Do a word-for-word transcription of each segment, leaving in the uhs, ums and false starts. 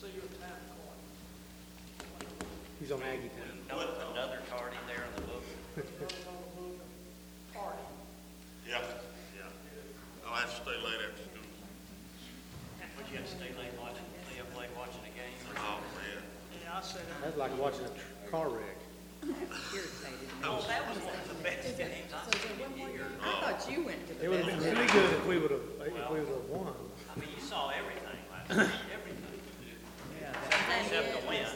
He's on Aggie Town. No, another tardy there in the book. Yeah, yeah. I'll have to stay late after school. Would you have to stay late watching, stay up late watching a game? Oh, man. Yeah, I said that. That's like watching a tr- car wreck. Irritated. Oh, that was one of the best games I've seen in years. I thought you went to the. It would have been best. really good if we would have, if we would have won. I mean, you saw everything last night, everything. Except the wind.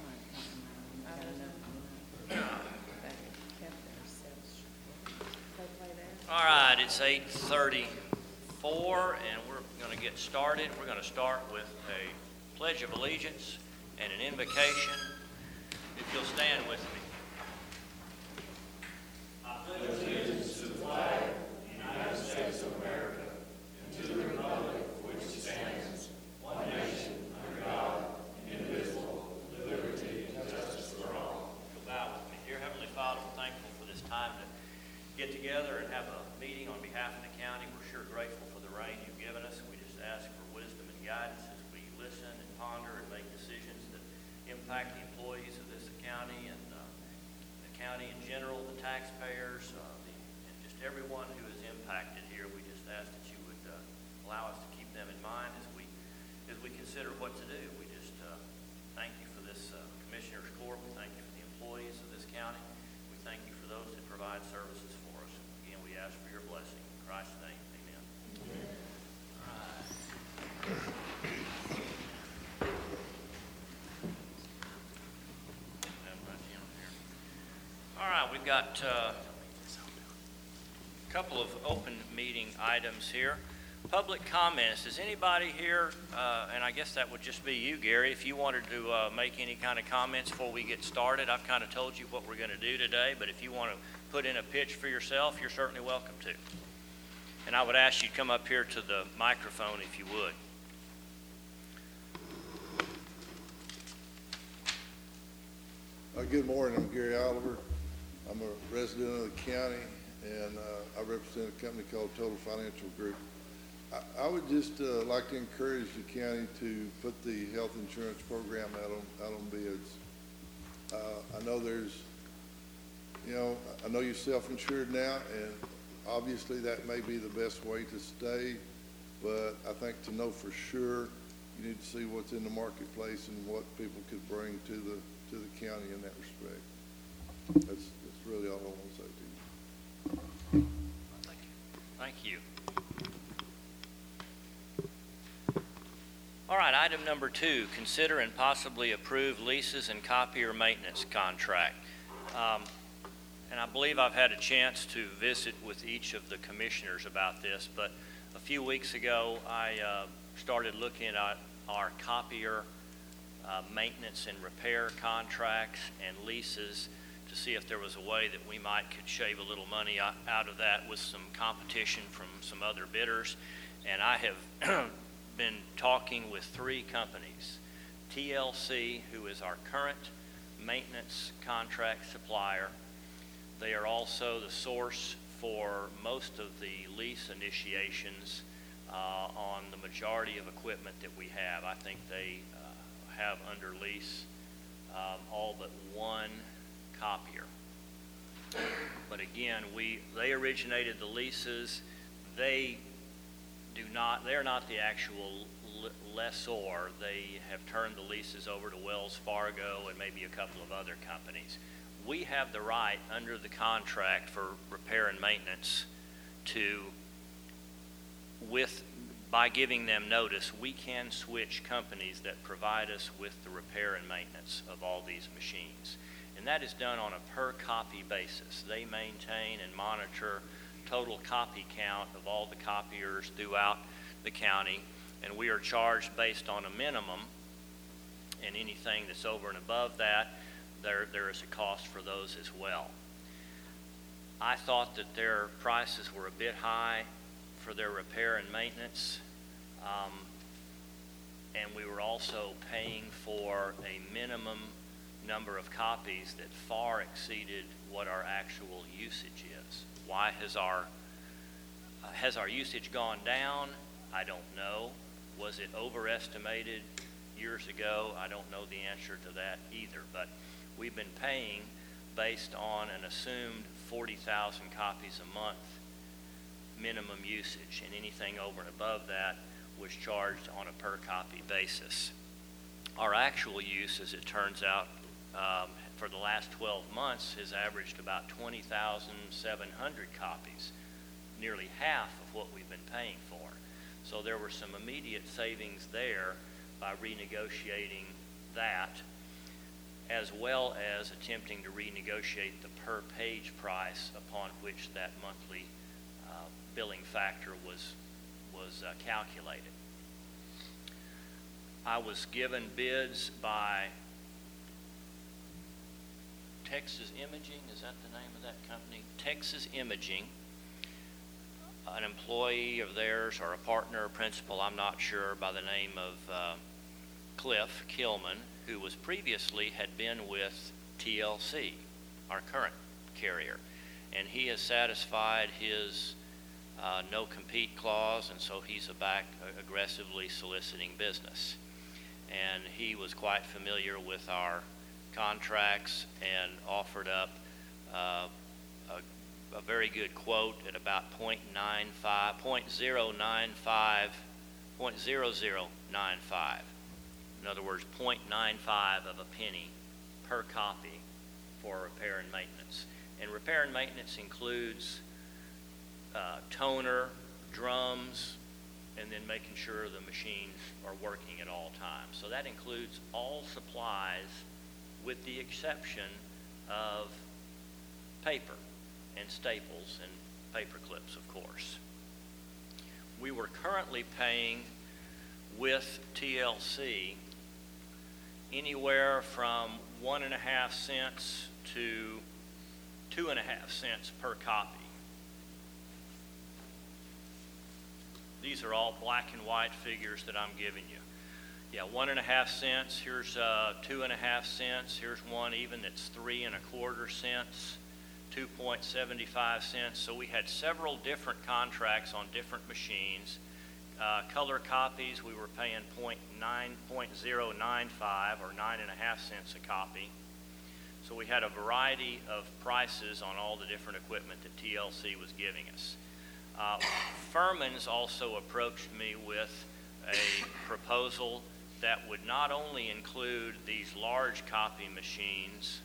All right, it's eight thirty-four, and we're going to get started. We're going to start with a Pledge of Allegiance and an invocation. If you'll stand with me. I pledge allegiance to the flag of the United States of America and to the republic for which it stands, one nation, under God, indivisible, with liberty and justice for all. You'll bow with me. Dear Heavenly Father, we're thankful for this time to get together and have a meeting on behalf of the county. We're sure grateful for the rain you've given us. We just ask for wisdom and guidance as we listen and ponder and make decisions that impact the employees of this county and uh, the county in general, the taxpayers, uh, the, and just everyone who is impacted here. We just ask that you would uh, allow us to keep them in mind as we as we consider what to do. We just uh, thank you for this uh, Commissioner's Court. We thank you for the employees of this county. We thank you for those that provide services for us. Again, we ask for your blessing. In Christ's name, amen. Amen. All right. All right, we've got uh, a couple of open meeting items here. Public comments. Is anybody here, uh, and I guess that would just be you, Gary, if you wanted to uh, make any kind of comments before we get started. I've kind of told you what we're going to do today, but if you want to put in a pitch for yourself, you're certainly welcome to. And I would ask you to come up here to the microphone if you would. Uh, good morning. I'm Gary Oliver. I'm a resident of the county, and uh, I represent a company called Total Financial Group. I, I would just uh, like to encourage the county to put the health insurance program out on out on bids. Uh, I know there's, you know, I know you're self-insured now, and obviously that may be the best way to stay. But I think to know for sure, you need to see what's in the marketplace and what people could bring to the to the county in that respect. That's, that's really all I want to say to you. Thank you. Thank you. All right, item number two, consider and possibly approve leases and copier maintenance contract. Um, and I believe I've had a chance to visit with each of the commissioners about this, but a few weeks ago I uh, started looking at our copier uh, maintenance and repair contracts and leases to see if there was a way that we might could shave a little money out of that with some competition from some other bidders. And I have been talking with three companies. T L C, who is our current maintenance contract supplier. They are also the source for most of the lease initiations uh, on the majority of equipment that we have. I think they uh, have under lease um, all but one copier. But again, we they originated the leases. They do not, they're not the actual lessor. They have turned the leases over to Wells Fargo and maybe a couple of other companies. We have the right under the contract for repair and maintenance to, with by giving them notice, we can switch companies that provide us with the repair and maintenance of all these machines. And that is done on a per copy basis. They maintain and monitor total copy count of all the copiers throughout the county, and we are charged based on a minimum, and anything that's over and above that, there there is a cost for those as well. I thought that their prices were a bit high for their repair and maintenance, um, and we were also paying for a minimum number of copies that far exceeded what our actual usage is. Why has our uh, has our usage gone down? I don't know. Was it overestimated? years ago. I don't know the answer to that either, but we've been paying based on an assumed forty thousand copies a month minimum usage, and anything over and above that was charged on a per copy basis. Our actual use, as it turns out, um, for the last twelve months has averaged about twenty thousand seven hundred copies, nearly half of what we've been paying for. So there were some immediate savings there by renegotiating that, as well as attempting to renegotiate the per page price upon which that monthly uh, billing factor was, was uh, calculated. I was given bids by Texas Imaging, is that the name of that company? Texas Imaging, an employee of theirs or a partner or principal, I'm not sure, by the name of uh, Cliff Kilman, who was previously had been with T L C, our current carrier. And he has satisfied his uh, no-compete clause, and so he's back aggressively soliciting business. And he was quite familiar with our contracts and offered up uh, a, a very good quote at about point nine five, point zero nine five, point zero zero nine five. In other words, point nine five of a penny per copy for repair and maintenance. And repair and maintenance includes uh, toner, drums, and then making sure the machines are working at all times. So that includes all supplies with the exception of paper and staples and paper clips, of course. We were currently paying with T L C anywhere from one and a half cents to two and a half cents per copy. These are all black and white figures that I'm giving you. Yeah, one and a half cents. Here's uh, two and a half cents. Here's one even that's three and a quarter cents, two point seven five cents. So we had several different contracts on different machines. Uh, color copies, we were paying point zero nine five or nine and a half cents a copy. So we had a variety of prices on all the different equipment that T L C was giving us. Uh, Furman's also approached me with a proposal that would not only include these large copy machines,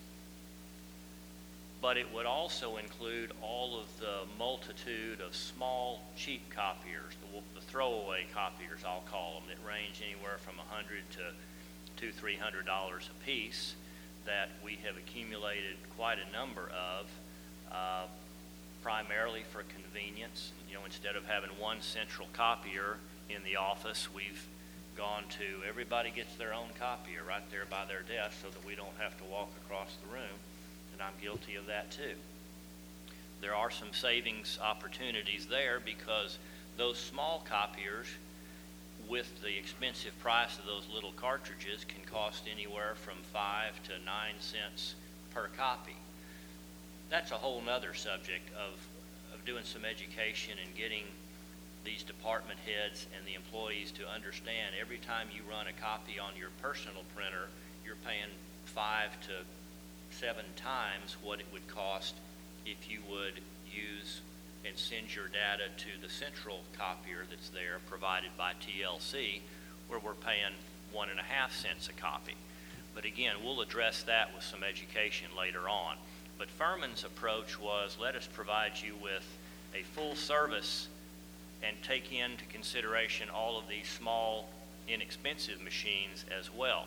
but it would also include all of the multitude of small, cheap copiers, the, the throwaway copiers, I'll call them, that range anywhere from one hundred dollars to two hundred, three hundred dollars a piece, that we have accumulated quite a number of, uh, primarily for convenience. You know, instead of having one central copier in the office, we've gone to everybody gets their own copier right there by their desk so that we don't have to walk across the room, and I'm guilty of that too. There are some savings opportunities there because those small copiers, with the expensive price of those little cartridges, can cost anywhere from five to nine cents per copy. That's a whole nother subject of, of doing some education and getting these department heads and the employees to understand every time you run a copy on your personal printer, you're paying five to seven times what it would cost if you would use and send your data to the central copier that's there provided by T L C, where we're paying one and a half cents a copy. But again, we'll address that with some education later on. But Furman's approach was, let us provide you with a full service and take into consideration all of these small, inexpensive machines as well.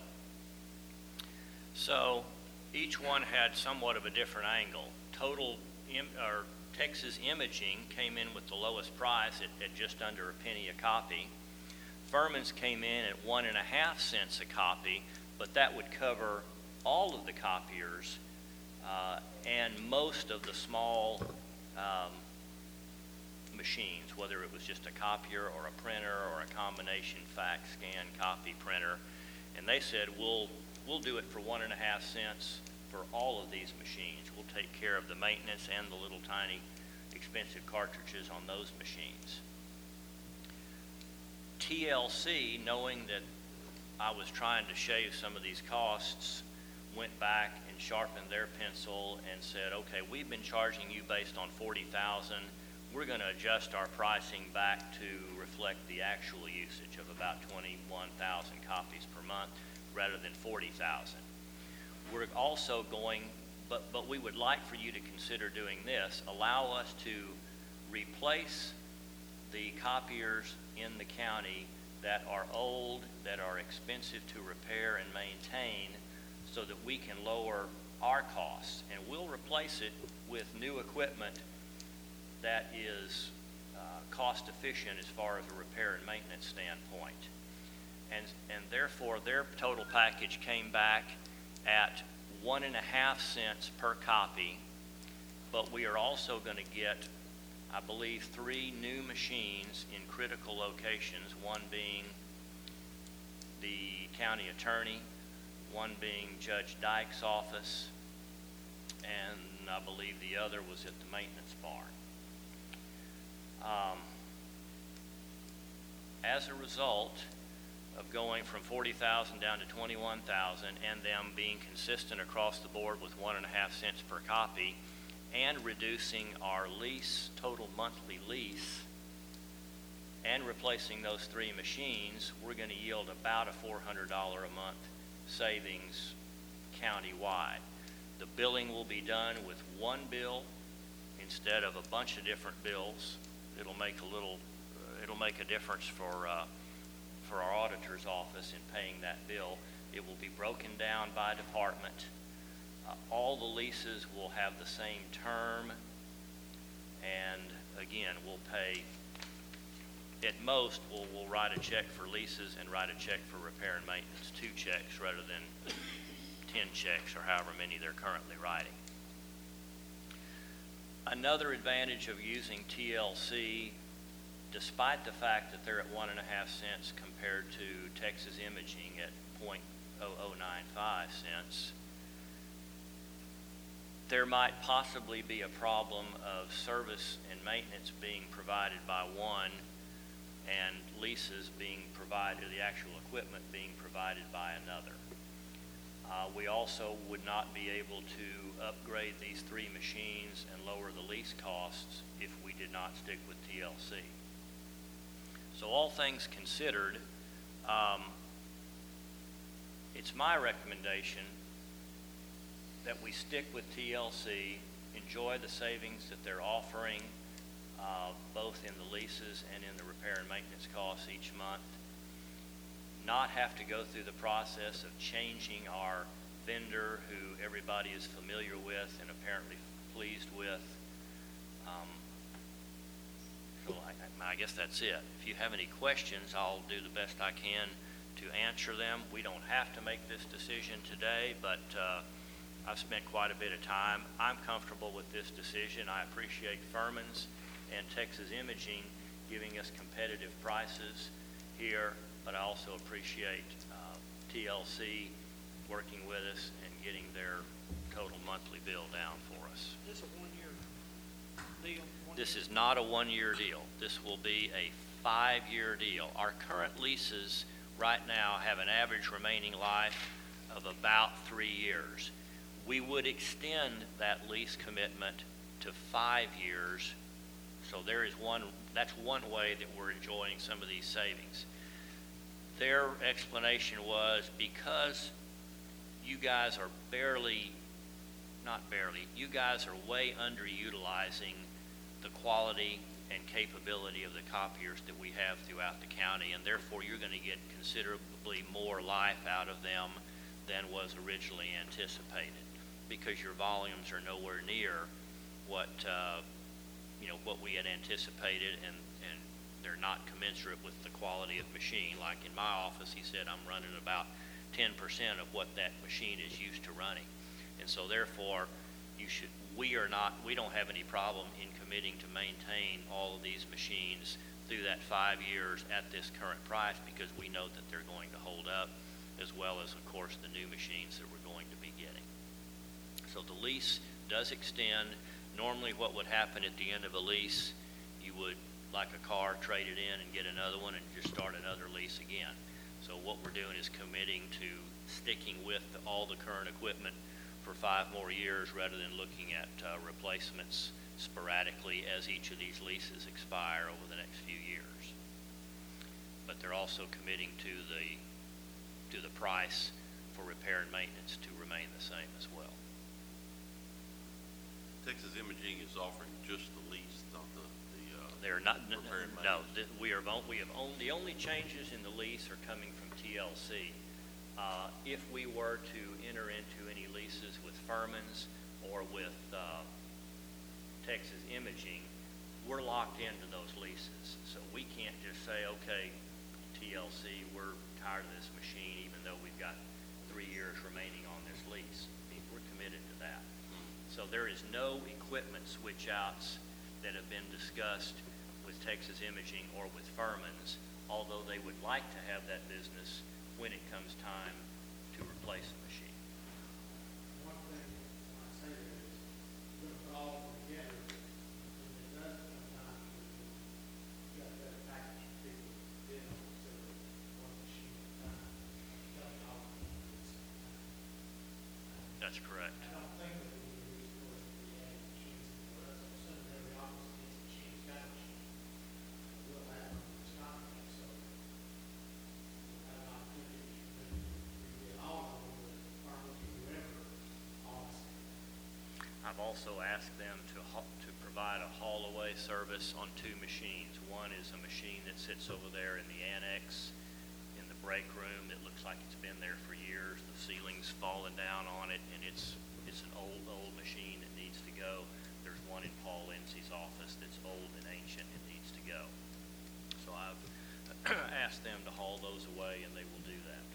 So each one had somewhat of a different angle. Total, Im- or Texas Imaging came in with the lowest price at, at just under a penny a copy. Furman's came in at one and a half cents a copy, but that would cover all of the copiers uh, and most of the small um, machines, whether it was just a copier or a printer or a combination fax scan copy printer. And they said, we'll we'll do it for one and a half cents for all of these machines. We'll take care of the maintenance and the little tiny expensive cartridges on those machines. T L C, knowing that I was trying to shave some of these costs, went back and sharpened their pencil and said, okay, we've been charging you based on forty thousand. We're going to adjust our pricing back to reflect the actual usage of about twenty-one thousand copies per month rather than forty thousand. We're also going, but, but we would like for you to consider doing this. Allow us to replace the copiers in the county that are old, that are expensive to repair and maintain, so that we can lower our costs. And we'll replace it with new equipment that is uh, cost efficient as far as a repair and maintenance standpoint. And, and therefore, their total package came back at one and a half cents per copy, but we are also going to get, I believe, three new machines in critical locations, one being the county attorney, one being Judge Dyke's office, and I believe the other was at the maintenance barn. Um, as a result of going from forty thousand down to twenty-one thousand and them being consistent across the board with one and a half cents per copy and reducing our lease, total monthly lease, and replacing those three machines, we're going to yield about a four hundred dollars a month savings countywide. The billing will be done with one bill instead of a bunch of different bills. It'll make a little, uh, it'll make a difference for uh, for our auditor's office in paying that bill. It will be broken down by department. Uh, all the leases will have the same term, and again, we'll pay, at most, we'll, we'll write a check for leases and write a check for repair and maintenance, two checks rather than ten checks or however many they're currently writing. Another advantage of using T L C, despite the fact that they're at one and a half cents compared to Texas Imaging at point zero zero nine five cents, there might possibly be a problem of service and maintenance being provided by one and leases being provided, the actual equipment being provided by another. Uh, we also would not be able to upgrade these three machines and lower the lease costs if we did not stick with T L C. So all things considered, um, it's my recommendation that we stick with T L C, enjoy the savings that they're offering, uh, both in the leases and in the repair and maintenance costs each month, not have to go through the process of changing our vendor who everybody is familiar with and apparently pleased with. Um, so I, I guess that's it. If you have any questions, I'll do the best I can to answer them. We don't have to make this decision today, but uh, I've spent quite a bit of time. I'm comfortable with this decision. I appreciate Furman's and Texas Imaging giving us competitive prices here, but I also appreciate uh, T L C working with us and getting their total monthly bill down for us. Is this a one-year deal? One This year? is not a one-year deal. This will be a five-year deal. Our current leases right now have an average remaining life of about three years. We would extend that lease commitment to five years. So there is one, that's one way that we're enjoying some of these savings. Their explanation was because you guys are barely, not barely, you guys are way underutilizing the quality and capability of the copiers that we have throughout the county, and therefore you're going to get considerably more life out of them than was originally anticipated, because your volumes are nowhere near what uh, you know what we had anticipated, and, and they're not commensurate with the quality of machine. Like in my office, he said I'm running about ten percent of what that machine is used to running, and so therefore you should. We are not. We don't have any problem in committing to maintain all of these machines through that five years at this current price, because we know that they're going to hold up, as well as, of course, the new machines that we're going to be getting. So the lease does extend. Normally what would happen at the end of a lease, you would, like a car, trade it in and get another one and just start another lease again. So what we're doing is committing to sticking with all the current equipment for five more years rather than looking at uh, replacements sporadically as each of these leases expire over the next few years. But they're also committing to the to the price for repair and maintenance to remain the same as well. Texas Imaging is offering just the lease, not the, the, uh, They're not, n- repair and no, maintenance. th- we are, on- we have owned, the only changes in the lease are coming from T L C. Uh, if we were to enter into any leases with Furman's or with, uh, Texas Imaging, we're locked into those leases. So we can't just say, okay, T L C, we're tired of this machine, even though we've got three years remaining on this lease. I mean, we're committed to that. So there is no equipment switch outs that have been discussed with Texas Imaging or with Furman's, although they would like to have that business when it comes time to replace a machine. One thing, when I say that is, you're gonna put all of them together, and it does come time to, you got a better package for people to bid on, so that one machine at a time, cut it all at the same time. That's correct. I don't think that we would use, of course, if we had machines for us, I'm assuming every office needs machines, got a machine. We'll have them in this contract, so we'll have an opportunity to rebid all of them, with Farmers and whoever, all the same. I've also asked them to ha- to provide a haul-away service on two machines. One is a machine that sits over there in the annex in the break room that looks like it's been there for years. The ceiling's fallen down on it, and it's it's an old, old machine that needs to go. There's one in Paul Lindsay's office that's old and ancient and needs to go. So I've asked them to haul those away, and they will do that.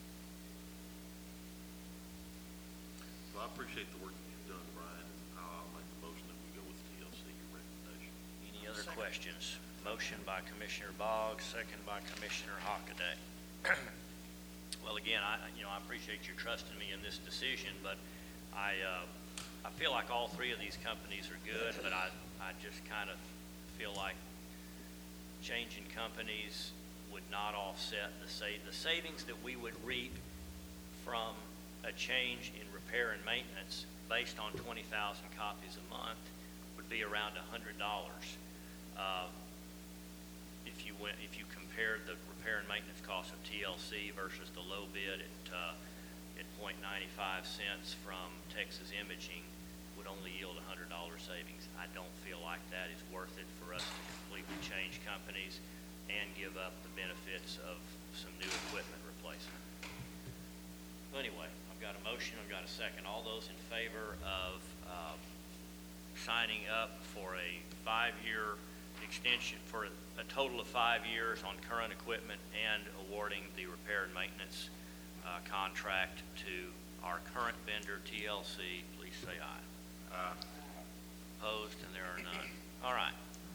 So I appreciate the work that you've done, Brian, and I'll make the motion that we go with T L C, your recommendation. Any other questions? Motion by Commissioner Boggs, second by Commissioner Hockaday. Well, again, I, you know, I appreciate you trusting me in this decision, but I, uh, I feel like all three of these companies are good, but I, I just kind of feel like changing companies would not offset the sa- the savings that we would reap from a change in repair and maintenance based on twenty thousand copies a month would be around one hundred dollars. Uh, if you went, if you compared the repair and maintenance cost of T L C versus the low bid at, uh, at point nine five cents from Texas Imaging, would only yield one hundred dollars savings. I don't feel like that is worth it for us to completely change companies and give up the benefits of some new equipment replacement. So anyway, I've got a motion, I've got a second. All those in favor of uh, signing up for a five-year extension, for a total of five years on current equipment and awarding the repair and maintenance uh, contract to our current vendor, T L C, please say aye. Aye. Opposed, and there are none. All right.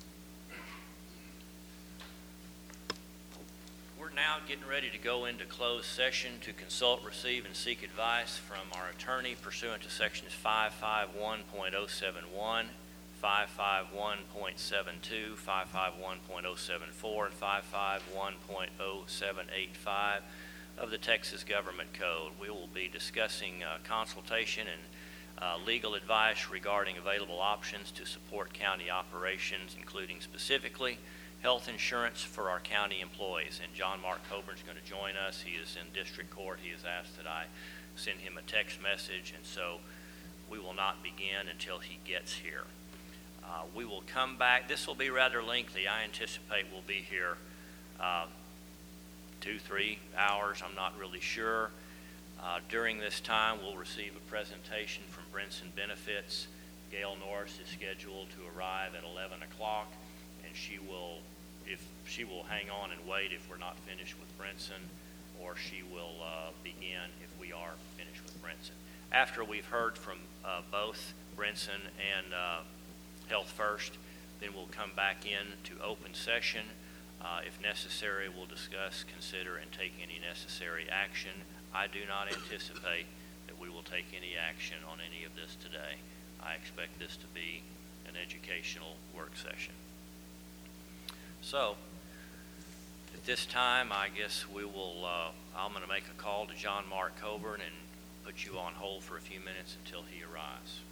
We're now getting ready to go into closed session to consult, receive, and seek advice from our attorney pursuant to sections five fifty-one point oh seven one, five fifty-one point seven two, five fifty-one point oh seven four, and five fifty-one point oh seven eight five of the Texas Government Code. We will be discussing uh, consultation and uh, legal advice regarding available options to support county operations, including specifically health insurance for our county employees. And John Mark Coburn is going to join us. He is in district court. He has asked that I send him a text message, and so we will not begin until he gets here. Uh, we will come back. This will be rather lengthy. I anticipate we'll be here uh, two, three hours. I'm not really sure. Uh, during this time, we'll receive a presentation from Brinson Benefits. Gail Norris is scheduled to arrive at eleven o'clock, and she will, if she will hang on and wait if we're not finished with Brinson, or she will uh, begin if we are finished with Brinson. After we've heard from uh, both Brinson and uh, Health First, then we'll come back in to open session. Uh, if necessary, we'll discuss, consider, and take any necessary action. I do not anticipate that we will take any action on any of this today. I expect this to be an educational work session. So, At this time, I guess we will, uh, I'm going to make a call to John Mark Coburn and put you on hold for a few minutes until he arrives.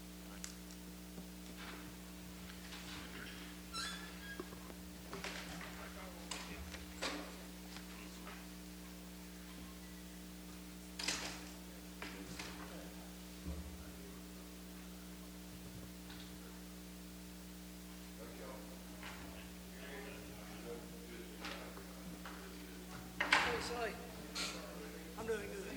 Hey, say, I'm doing good.